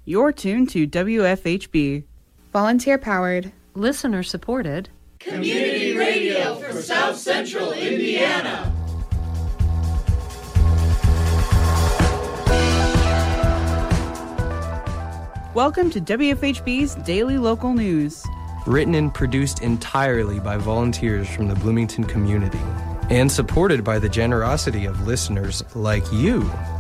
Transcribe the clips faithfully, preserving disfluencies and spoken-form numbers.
You're tuned to W F H B. Volunteer-powered. Listener-supported. Community radio for South Central Indiana. Welcome to W F H B's Daily Local News. Written and produced entirely by volunteers from the Bloomington community and supported by the generosity of listeners like you.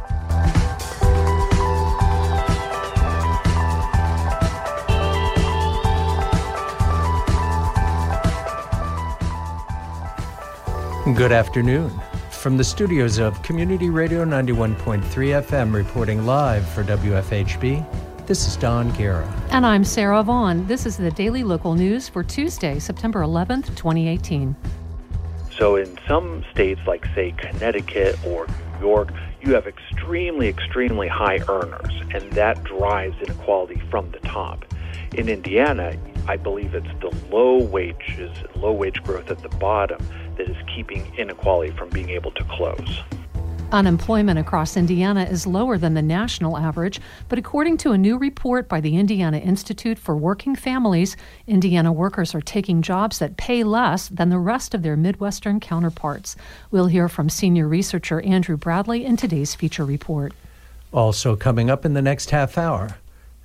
Good afternoon. From the studios of Community Radio ninety-one point three F M, reporting live for W F H B, this is Don Guerra. And I'm Sarah Vaughn. This is the Daily Local News for Tuesday, September eleventh, twenty eighteen. So in some states like, say, Connecticut or New York, you have extremely, extremely high earners, and that drives inequality from the top. In Indiana, I believe it's the low wages, low wage growth at the bottom that is keeping inequality from being able to close. Unemployment across Indiana is lower than the national average, but according to a new report by the Indiana Institute for Working Families, Indiana workers are taking jobs that pay less than the rest of their Midwestern counterparts. We'll hear from senior researcher Andrew Bradley in today's feature report. Also coming up in the next half hour,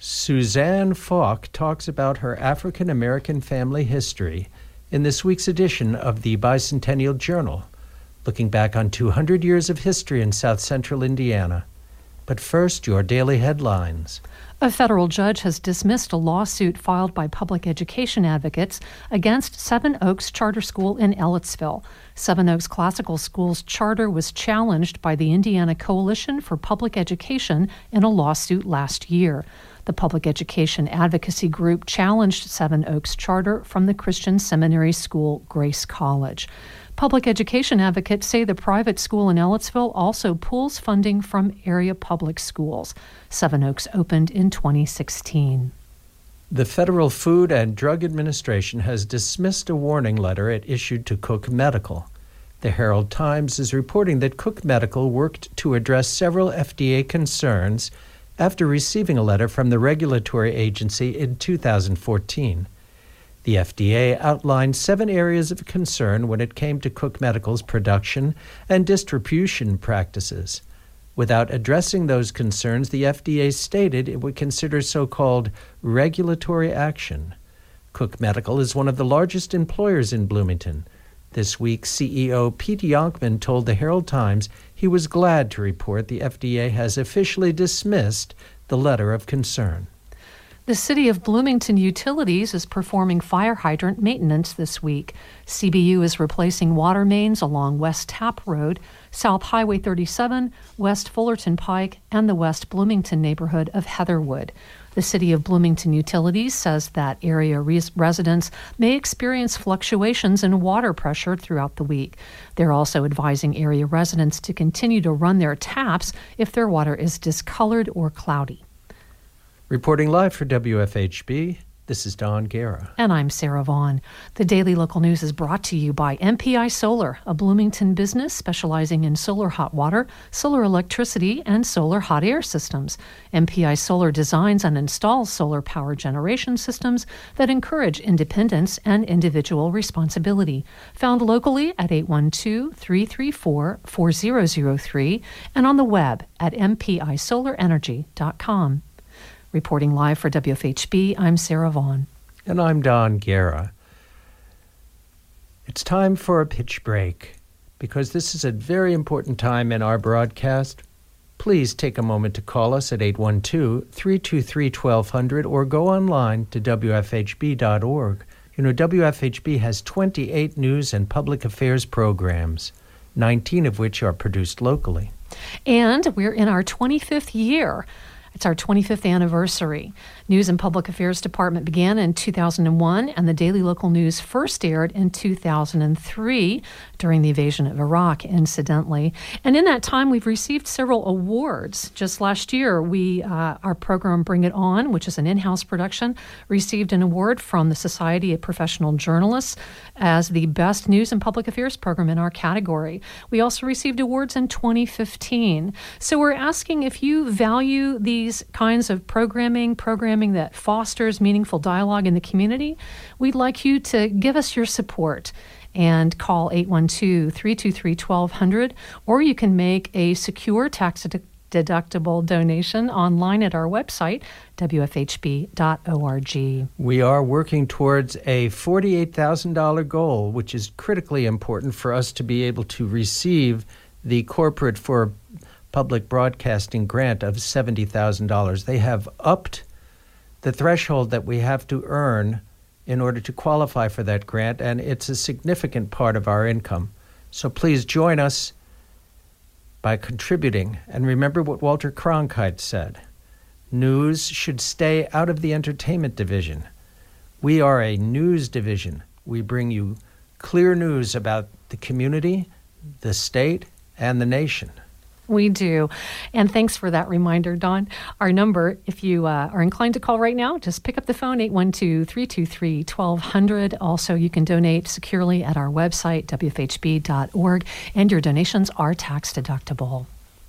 Suzanne Falk talks about her African-American family history in this week's edition of the Bicentennial Journal, looking back on two hundred years of history in South Central Indiana. But first, your daily headlines. A federal judge has dismissed a lawsuit filed by public education advocates against Seven Oaks Charter School in Ellettsville. Seven Oaks Classical School's charter was challenged by the Indiana Coalition for Public Education in a lawsuit last year. The public education advocacy group challenged Seven Oaks charter from the Christian seminary school Grace College. Public education advocates say the private school in Ellettsville also pulls funding from area public schools. Seven Oaks opened in twenty sixteen. The Federal Food and Drug Administration has dismissed a warning letter it issued to Cook Medical. The Herald Times is reporting that Cook Medical worked to address several F D A concerns after receiving a letter from the regulatory agency in two thousand fourteen. The F D A outlined seven areas of concern when it came to Cook Medical's production and distribution practices. Without addressing those concerns, the F D A stated it would consider so-called regulatory action. Cook Medical is one of the largest employers in Bloomington. This week, C E O Pete Yonkman told the Herald Times he was glad to report the F D A has officially dismissed the letter of concern. The City of Bloomington Utilities is performing fire hydrant maintenance this week. C B U is replacing water mains along West Tapp Road, South Highway thirty-seven, West Fullerton Pike, and the West Bloomington neighborhood of Heatherwood. The City of Bloomington Utilities says that area res- residents may experience fluctuations in water pressure throughout the week. They're also advising area residents to continue to run their taps if their water is discolored or cloudy. Reporting live for W F H B, this is Don Guerra. And I'm Sarah Vaughn. The Daily Local News is brought to you by M P I Solar, a Bloomington business specializing in solar hot water, solar electricity, and solar hot air systems. M P I Solar designs and installs solar power generation systems that encourage independence and individual responsibility. Found locally at eight one two, three three four, four zero zero three and on the web at m p i solar energy dot com. Reporting live for W F H B, I'm Sarah Vaughn. And I'm Don Guerra. It's time for a pitch break. Because this is a very important time in our broadcast, please take a moment to call us at eight one two, three two three, one two zero zero or go online to w f h b dot org. You know, W F H B has twenty-eight news and public affairs programs, nineteen of which are produced locally. And we're in our twenty-fifth year. It's our twenty-fifth anniversary. News and Public Affairs Department began in two thousand one, and the Daily Local News first aired in two thousand three during the invasion of Iraq, incidentally. And in that time, we've received several awards. Just last year, we uh, our program Bring It On, which is an in-house production, received an award from the Society of Professional Journalists as the best news and public affairs program in our category. We also received awards in twenty fifteen. So we're asking if you value these these kinds of programming, programming that fosters meaningful dialogue in the community, we'd like you to give us your support and call eight one two, three two three, one two zero zero, or you can make a secure tax deductible donation online at our website, w f h b dot org. We are working towards a forty-eight thousand dollars goal, which is critically important for us to be able to receive the Corporate for Public Broadcasting grant of seventy thousand dollars. They have upped the threshold that we have to earn in order to qualify for that grant, and it's a significant part of our income. So please join us by contributing. And remember what Walter Cronkite said: news should stay out of the entertainment division. We are a news division. We bring you clear news about the community, the state, and the nation. We do. And thanks for that reminder, Don. Our number, if you uh, are inclined to call right now, just pick up the phone, eight one two, three two three, one two zero zero. Also, you can donate securely at our website, w f h b dot org, and your donations are tax deductible.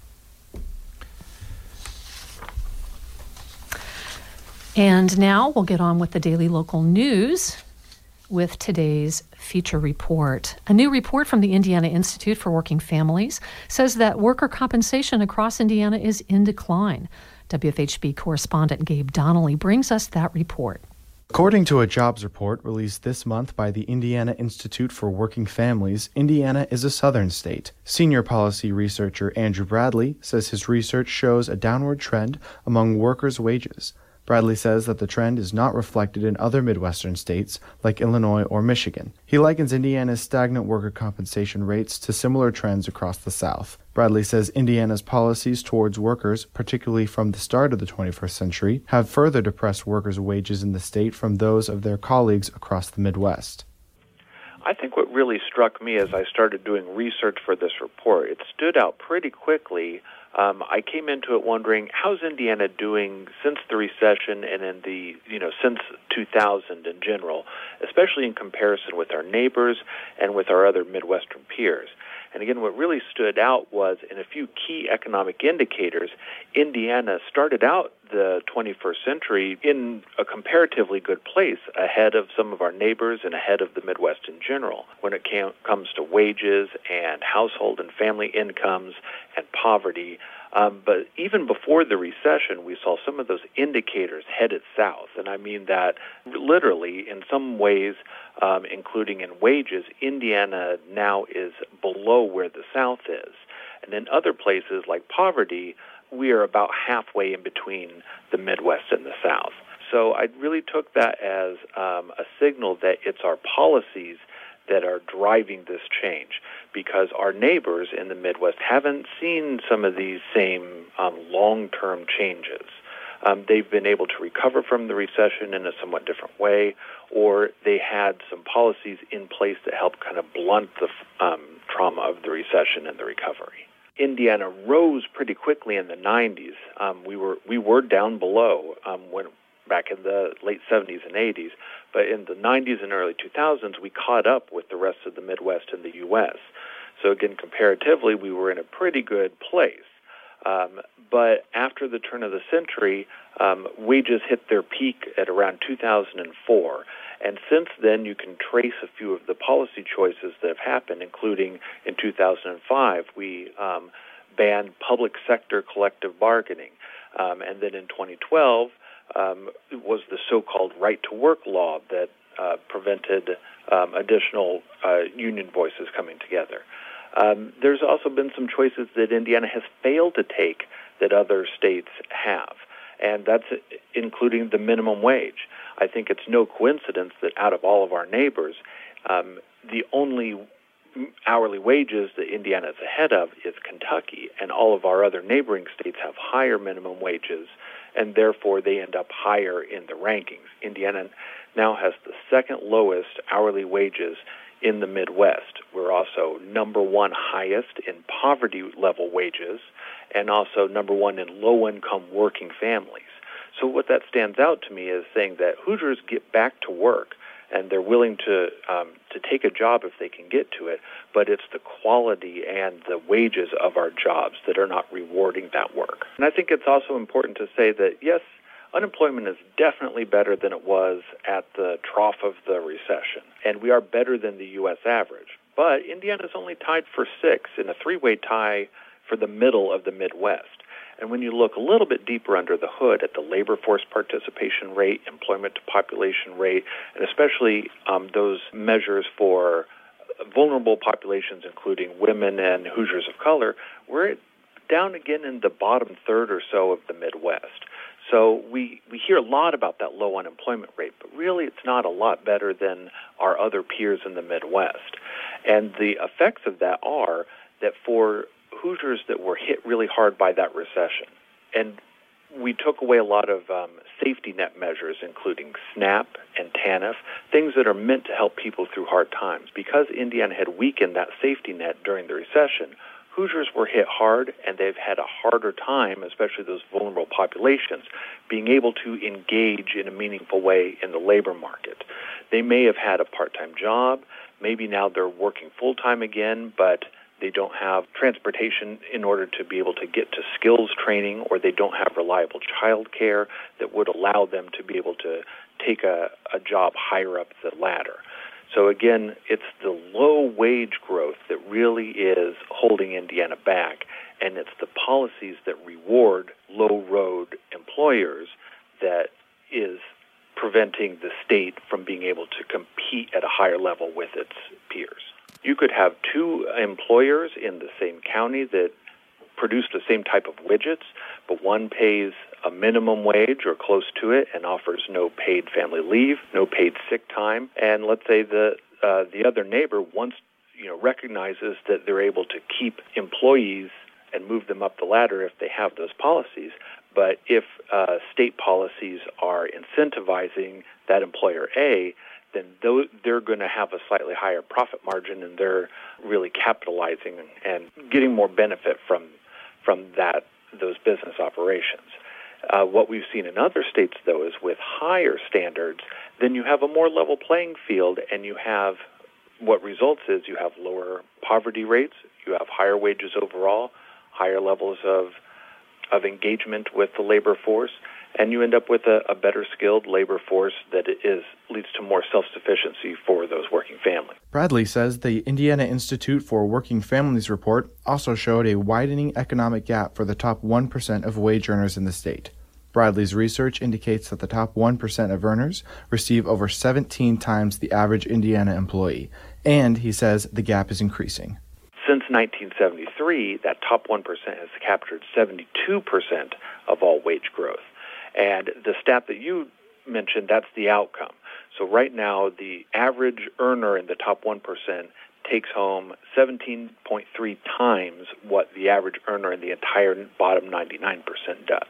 And now we'll get on with the daily local news with today's feature report. A new report from the Indiana Institute for Working Families says that worker compensation across Indiana is in decline. W F H B correspondent Gabe Donnelly brings us that report. According to a jobs report released this month by the Indiana Institute for Working Families, Indiana is a southern state. Senior policy researcher Andrew Bradley says his research shows a downward trend among workers' wages. Bradley says that the trend is not reflected in other Midwestern states like Illinois or Michigan. He likens Indiana's stagnant worker compensation rates to similar trends across the South. Bradley says Indiana's policies towards workers, particularly from the start of the twenty-first century, have further depressed workers' wages in the state from those of their colleagues across the Midwest. I think what really struck me as I started doing research for this report, it stood out pretty quickly. Um, I came into it wondering, how's Indiana doing since the recession and in the, you know, since two thousand in general, especially in comparison with our neighbors and with our other Midwestern peers. And again, what really stood out was in a few key economic indicators, Indiana started out the twenty-first century in a comparatively good place, ahead of some of our neighbors and ahead of the Midwest in general, when it came, comes to wages and household and family incomes and poverty. Um, but even before the recession, we saw some of those indicators headed south. And I mean that literally in some ways, um, including in wages, Indiana now is below where the South is. And in other places like poverty, we are about halfway in between the Midwest and the South. So I really took that as um, a signal that it's our policies that are driving this change, because our neighbors in the Midwest haven't seen some of these same um, long-term changes. Um, they've been able to recover from the recession in a somewhat different way, or they had some policies in place that helped kind of blunt the um, trauma of the recession and the recovery. Indiana rose pretty quickly in the nineties. Um, we were we were down below um, when back in the late seventies and eighties, but in the nineties and early two thousands, we caught up with the rest of the Midwest and the U S. So again, comparatively, we were in a pretty good place. Um, but after the turn of the century, um, wages hit their peak at around two thousand four. And since then, you can trace a few of the policy choices that have happened, including in two thousand five, we um, banned public sector collective bargaining. Um, and then in twenty twelve, um, it was the so-called right-to-work law that uh, prevented um, additional uh, union voices coming together. Um, there's also been some choices that Indiana has failed to take that other states have, and that's including the minimum wage. I think it's no coincidence that out of all of our neighbors, um, the only hourly wages that Indiana is ahead of is Kentucky, and all of our other neighboring states have higher minimum wages, and therefore they end up higher in the rankings. Indiana now has the second lowest hourly wages in the Midwest. We're also number one highest in poverty-level wages, and also number one in low-income working families. So what that stands out to me is saying that Hoosiers get back to work, and they're willing to um, to take a job if they can get to it, but it's the quality and the wages of our jobs that are not rewarding that work. And I think it's also important to say that, yes, unemployment is definitely better than it was at the trough of the recession, and we are better than the U S average. But Indiana is only tied for sixth in a three-way tie for the middle of the Midwest. And when you look a little bit deeper under the hood at the labor force participation rate, employment to population rate, and especially um, those measures for vulnerable populations, including women and Hoosiers of color, we're down again in the bottom third or so of the Midwest. So we, we hear a lot about that low unemployment rate, but really it's not a lot better than our other peers in the Midwest. And the effects of that are that for Hoosiers that were hit really hard by that recession, and we took away a lot of um, safety net measures, including SNAP and TANF, things that are meant to help people through hard times. Because Indiana had weakened that safety net during the recession, Hoosiers were hit hard, and they've had a harder time, especially those vulnerable populations, being able to engage in a meaningful way in the labor market. They may have had a part-time job. Maybe now they're working full-time again, but they don't have transportation in order to be able to get to skills training, or they don't have reliable child care that would allow them to be able to take a, a job higher up the ladder. So again, it's the low wage growth that really is holding Indiana back, and it's the policies that reward low-road employers that is preventing the state from being able to compete at a higher level with its peers. You could have two employers in the same county that produce the same type of widgets, but one pays a minimum wage or close to it and offers no paid family leave, no paid sick time, and let's say the uh, the other neighbor once you know recognizes that they're able to keep employees and move them up the ladder if they have those policies. But if uh, state policies are incentivizing that employer A, then they're going to have a slightly higher profit margin, and they're really capitalizing and getting more benefit from from that those business operations. Uh, what we've seen in other states, though, is with higher standards, then you have a more level playing field, and you have what results is you have lower poverty rates, you have higher wages overall, higher levels of of engagement with the labor force, and you end up with a, a better skilled labor force that is leads to more self-sufficiency for those working families. Bradley says the Indiana Institute for Working Families report also showed a widening economic gap for the top one percent of wage earners in the state. Bradley's research indicates that the top one percent of earners receive over seventeen times the average Indiana employee, and he says the gap is increasing. Since nineteen seventy-three, that top one percent has captured seventy-two percent of all wage growth. And the stat that you mentioned, that's the outcome. So right now, the average earner in the top one percent takes home seventeen point three times what the average earner in the entire bottom ninety-nine percent does.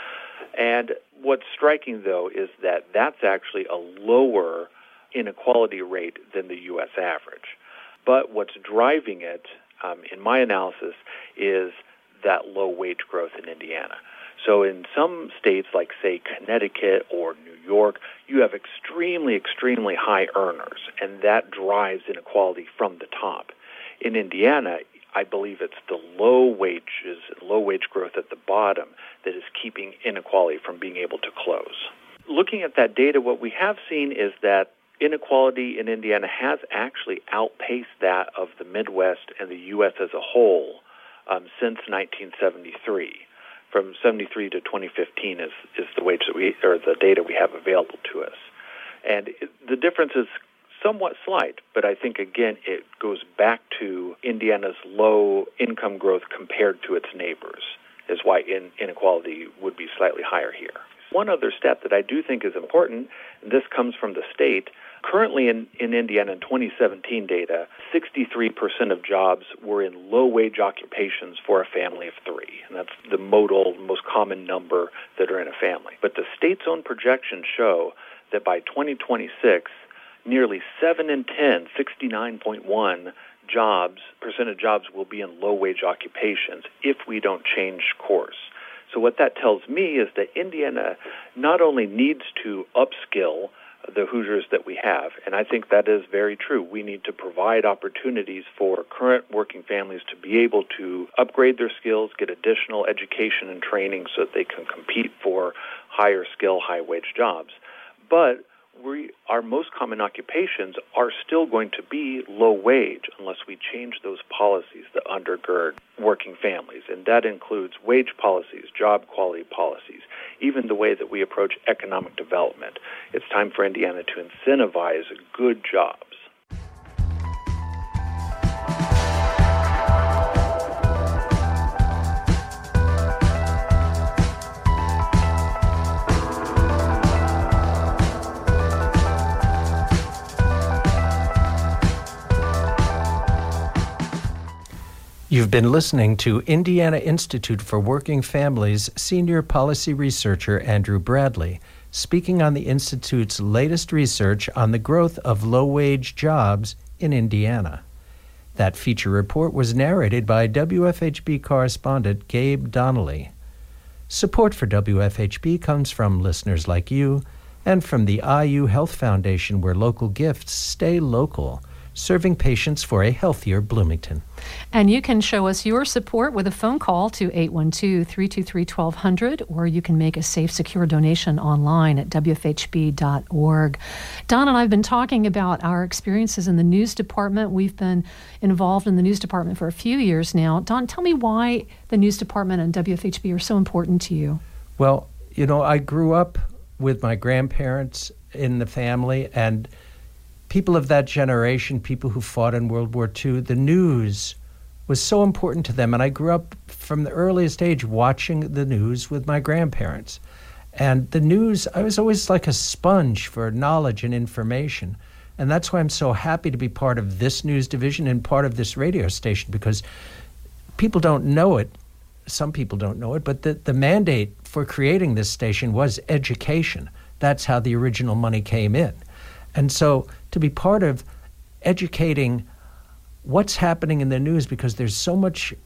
And what's striking, though, is that that's actually a lower inequality rate than the U S average. But what's driving it, um, in my analysis, is that low wage growth in Indiana. So in some states like, say, Connecticut or New York, you have extremely, extremely high earners, and that drives inequality from the top. In Indiana, I believe it's the low wages, low wage growth at the bottom that is keeping inequality from being able to close. Looking at that data, what we have seen is that inequality in Indiana has actually outpaced that of the Midwest and the U S as a whole um, since nineteen seventy-three. From seventy-three to twenty fifteen is, is the wage that we or the data we have available to us, and it, the difference is somewhat slight. But I think again it goes back to Indiana's low income growth compared to its neighbors, is why in, inequality would be slightly higher here. One other stat that I do think is important, and this comes from the state. Currently in, in Indiana, in twenty seventeen data, sixty-three percent of jobs were in low-wage occupations for a family of three. And that's the modal, most common number that are in a family. But the state's own projections show that by twenty twenty-six, nearly seven in ten, sixty-nine point one jobs, percent of jobs will be in low-wage occupations if we don't change course. So what that tells me is that Indiana not only needs to upskill the Hoosiers that we have. And I think that is very true. We need to provide opportunities for current working families to be able to upgrade their skills, get additional education and training so that they can compete for higher skill, high wage jobs. But we, our most common occupations are still going to be low wage unless we change those policies that undergird working families. And that includes wage policies, job quality policies, even the way that we approach economic development. It's time for Indiana to incentivize good jobs. You've been listening to Indiana Institute for Working Families Senior Policy Researcher Andrew Bradley speaking on the Institute's latest research on the growth of low-wage jobs in Indiana. That feature report was narrated by W F H B correspondent Gabe Donnelly. Support for W F H B comes from listeners like you and from the I U Health Foundation, where local gifts stay local, serving patients for a healthier Bloomington. And you can show us your support with a phone call to eight one two, three two three, one two zero zero, or you can make a safe, secure donation online at W F H B dot org. Don and I have been talking about our experiences in the news department. We've been involved in the news department for a few years now. Don, tell me why the news department and W F H B are so important to you. Well, you know, I grew up with my grandparents in the family, and people of that generation, people who fought in World War Two, the news was so important to them. And I grew up from the earliest age watching the news with my grandparents. And the news, I was always like a sponge for knowledge and information. And that's why I'm so happy to be part of this news division and part of this radio station, because people don't know it. Some people don't know it, but the, the mandate for creating this station was education. That's how the original money came in. And so to be part of educating what's happening in the news, because there's so much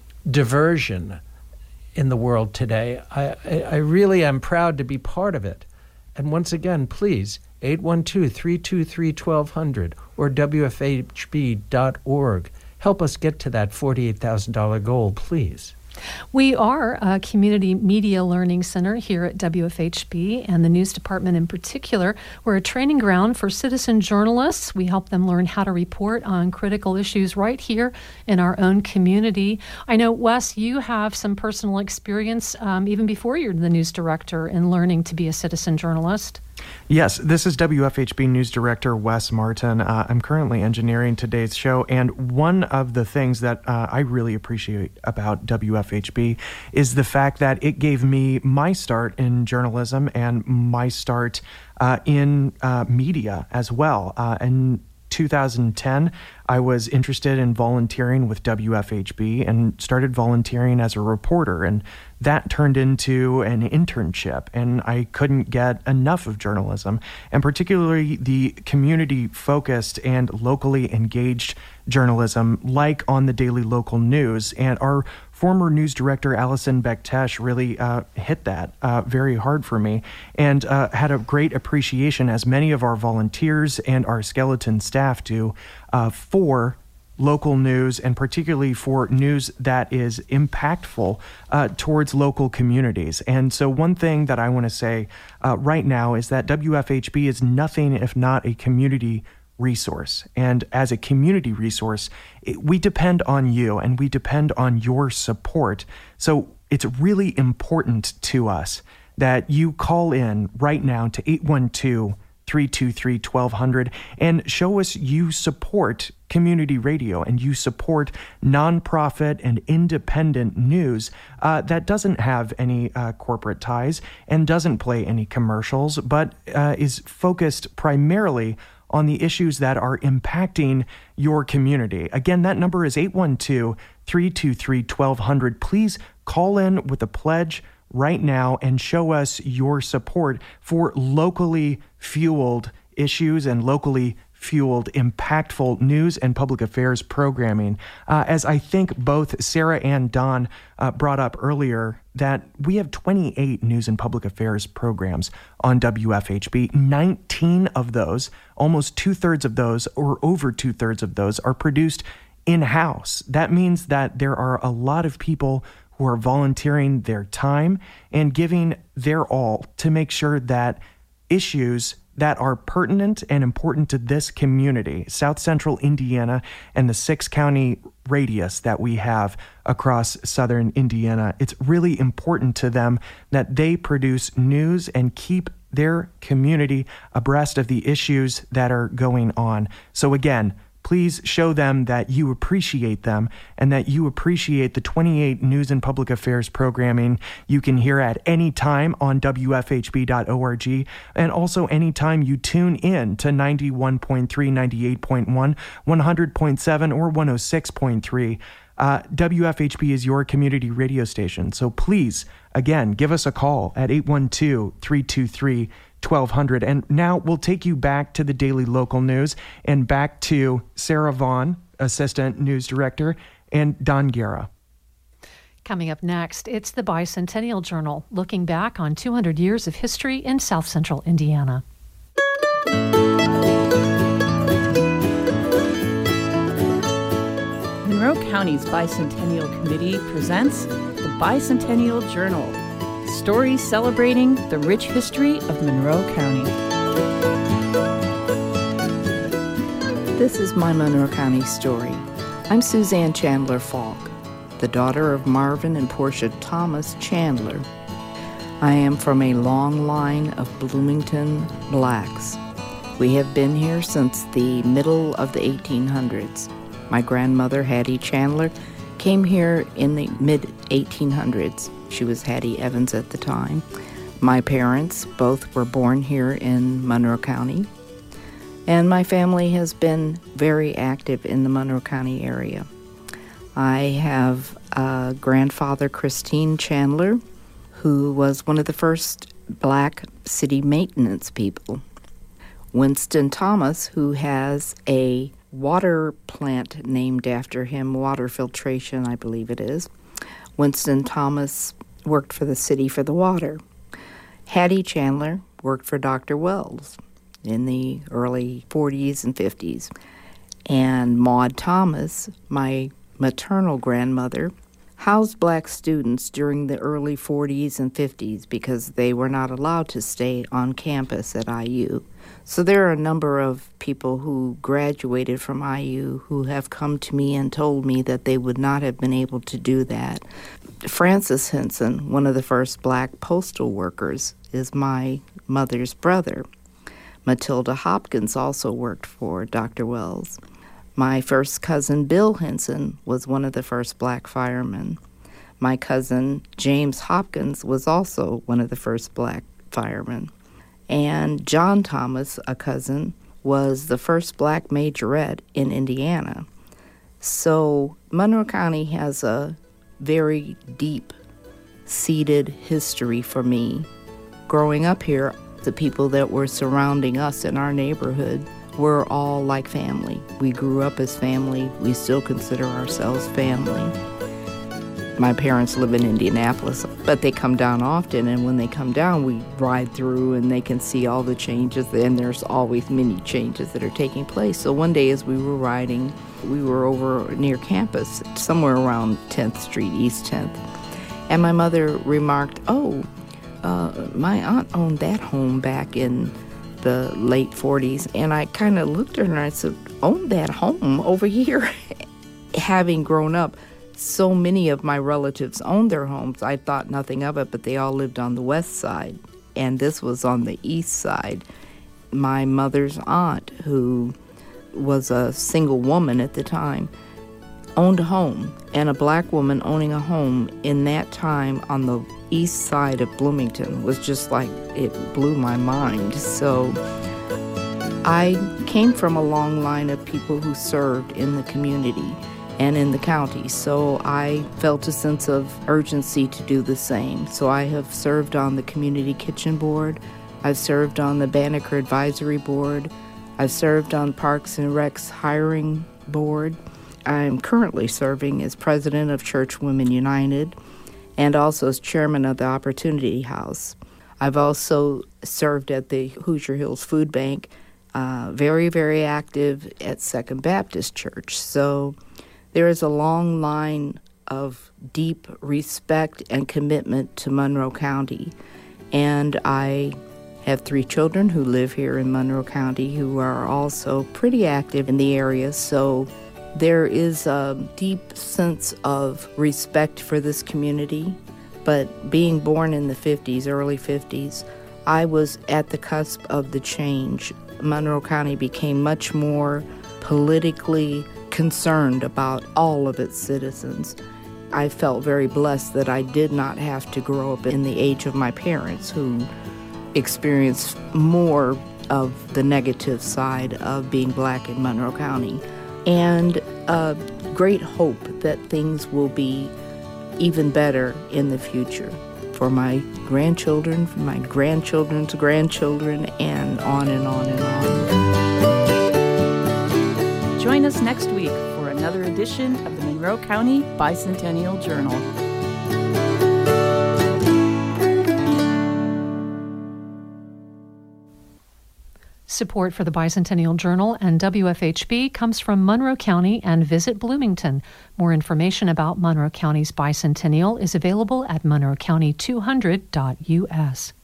diversion in the world today, I, I really am proud to be part of it. And once again, please, eight one two, three two three, one two zero zero or W F H B dot org. Help us get to that forty-eight thousand dollars goal, please. We are a community media learning center here at W F H B, and the news department in particular. We're a training ground for citizen journalists. We help them learn how to report on critical issues right here in our own community. I know, Wes, you have some personal experience um, even before you're the news director in learning to be a citizen journalist. Yes, this is W F H B News Director Wes Martin. Uh, I'm currently engineering today's show, and one of the things that uh, I really appreciate about W F H B is the fact that it gave me my start in journalism and my start uh, in uh, media as well. Uh, in two thousand ten, I was interested in volunteering with W F H B and started volunteering as a reporter, and that turned into an internship, and I couldn't get enough of journalism, and particularly the community-focused and locally engaged journalism, like on the Daily Local News. And our former news director, Allison Bektesh, really uh, hit that uh, very hard for me, and uh, had a great appreciation, as many of our volunteers and our skeleton staff do, uh, for local news, and particularly for news that is impactful uh, towards local communities. And so one thing that I want to say uh, right now is that W F H B is nothing if not a community resource. And as a community resource, it, we depend on you, and we depend on your support. So it's really important to us that you call in right now to eight one two, three two three, one two zero zero and show us you support community radio and you support nonprofit and independent news uh, that doesn't have any uh, corporate ties and doesn't play any commercials, but uh, is focused primarily on the issues that are impacting your community. Again, that number is eight one two, three two three, one two zero zero. Please call in with a pledge right now and show us your support for locally fueled issues and locally fueled, impactful news and public affairs programming. Uh, as I think both Sarah and Don uh, brought up earlier, that we have twenty-eight news and public affairs programs on W F H B. nineteen of those, almost two-thirds of those, or over two-thirds of those, are produced in-house. That means that there are a lot of people who are volunteering their time and giving their all to make sure that issues that are pertinent and important to this community, South Central Indiana and the six-county radius that we have across southern Indiana, it's really important to them that they produce news and keep their community abreast of the issues that are going on. So again, please show them that you appreciate them and that you appreciate the twenty-eight news and public affairs programming you can hear at any time on W F H B dot org, and also anytime you tune in to ninety-one point three, ninety-eight point one, one hundred point seven, or one oh six point three. Uh, W F H B is your community radio station. So please, again, give us a call at eight one two, three two three, twelve hundred. And now we'll take you back to the Daily Local News and back to Sarah Vaughn, Assistant News Director, and Don Guerra. Coming up next, it's the Bicentennial Journal, looking back on two hundred years of history in South Central Indiana. Monroe County's Bicentennial Committee presents the Bicentennial Journal, stories celebrating the rich history of Monroe County. This is my Monroe County story. I'm Suzanne Chandler Falk, the daughter of Marvin and Portia Thomas Chandler. I am from a long line of Bloomington blacks. We have been here since the middle of the eighteen hundreds. My grandmother, Hattie Chandler, came here in the mid eighteen hundreds. She was Hattie Evans at the time. My parents both were born here in Monroe County. And my family has been very active in the Monroe County area. I have a grandfather, Christine Chandler, who was one of the first black city maintenance people. Winston Thomas, who has a water plant named after him, water filtration, I believe it is. Winston Thomas worked for the city for the water. Hattie Chandler worked for Doctor Wells in the early forties and fifties. And Maud Thomas, my maternal grandmother, housed black students during the early forties and fifties because they were not allowed to stay on campus at I U. So there are a number of people who graduated from I U who have come to me and told me that they would not have been able to do that. Francis Henson, one of the first black postal workers, is my mother's brother. Matilda Hopkins also worked for Doctor Wells. My first cousin, Bill Henson, was one of the first black firemen. My cousin, James Hopkins, was also one of the first black firemen. And John Thomas, a cousin, was the first black majorette in Indiana. So Monroe County has a very deep-seated history for me. Growing up here, the people that were surrounding us in our neighborhood were all like family. We grew up as family. We still consider ourselves family. My parents live in Indianapolis, but they come down often, and when they come down, we ride through and they can see all the changes, and there's always many changes that are taking place. So one day as we were riding, we were over near campus, somewhere around tenth Street, East tenth, and my mother remarked, oh, uh, my aunt owned that home back in the late forties, and I kind of looked at her and I said, own that home over here? Having grown up, so many of my relatives owned their homes. I thought nothing of it, but they all lived on the west side, and this was on the east side. My mother's aunt, who was a single woman at the time, owned a home, and a black woman owning a home in that time on the east side of Bloomington was just like, it blew my mind. So I came from a long line of people who served in the community and in the county, so I felt a sense of urgency to do the same. So I have served on the Community Kitchen Board, I've served on the Banneker Advisory Board, I've served on Parks and Rec's hiring board. I'm currently serving as president of Church Women United and also as chairman of the Opportunity House. I've also served at the Hoosier Hills Food Bank, uh, very, very active at Second Baptist Church. So there is a long line of deep respect and commitment to Monroe County. And I have three children who live here in Monroe County who are also pretty active in the area. So there is a deep sense of respect for this community. But being born in the fifties, early fifties, I was at the cusp of the change. Monroe County became much more politically concerned about all of its citizens. I felt very blessed that I did not have to grow up in the age of my parents, who experienced more of the negative side of being black in Monroe County, and a great hope that things will be even better in the future for my grandchildren, for my grandchildren's grandchildren, and on and on and on. Join us next week for another edition of the Monroe County Bicentennial Journal. Support for the Bicentennial Journal and W F H B comes from Monroe County and Visit Bloomington. More information about Monroe County's bicentennial is available at monroe county two hundred dot U S.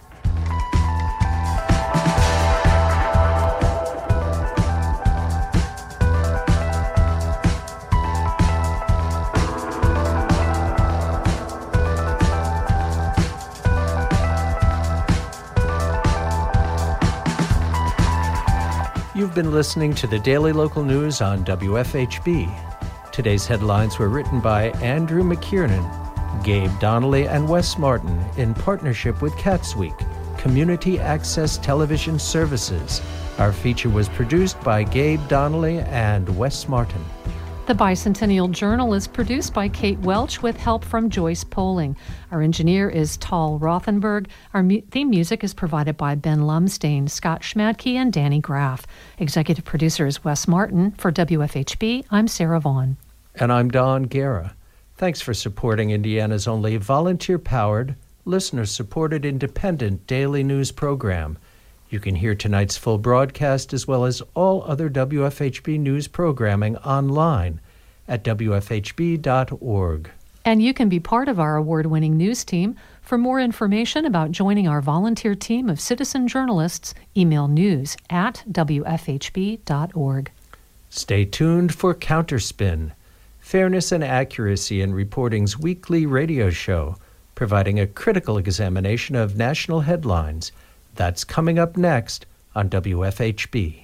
You've been listening to the Daily Local News on W F H B. Today's headlines were written by Andrew McKiernan, Gabe Donnelly, and Wes Martin in partnership with Cats Week, Community Access Television Services. Our feature was produced by Gabe Donnelly and Wes Martin. The Bicentennial Journal is produced by Kate Welch with help from Joyce Poling. Our engineer is Tal Rothenberg. Our mu- theme music is provided by Ben Lumsdain, Scott Schmadke, and Danny Graff. Executive producer is Wes Martin. For W F H B, I'm Sarah Vaughn. And I'm Don Guerra. Thanks for supporting Indiana's only volunteer-powered, listener-supported independent daily news program. You can hear tonight's full broadcast as well as all other W F H B news programming online at W F H B dot org. And you can be part of our award-winning news team. For more information about joining our volunteer team of citizen journalists, email news at W F H B dot org. Stay tuned for Counterspin, fairness and accuracy in reporting's weekly radio show, providing a critical examination of national headlines. That's coming up next on W F H B.